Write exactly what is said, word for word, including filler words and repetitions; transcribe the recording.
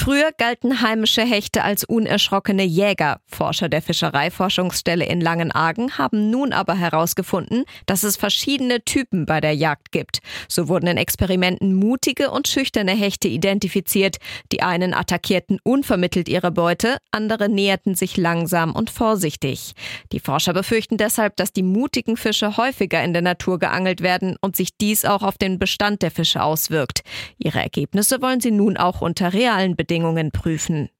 Früher galten heimische Hechte als unerschrockene Jäger. Forscher der Fischereiforschungsstelle in Langenargen haben nun aber herausgefunden, dass es verschiedene Typen bei der Jagd gibt. So wurden in Experimenten mutige und schüchterne Hechte identifiziert. Die einen attackierten unvermittelt ihre Beute, andere näherten sich langsam und vorsichtig. Die Forscher befürchten deshalb, dass die mutigen Fische häufiger in der Natur geangelt werden und sich dies auch auf den Bestand der Fische auswirkt. Ihre Ergebnisse wollen sie nun auch unter realen Bedingungen prüfen.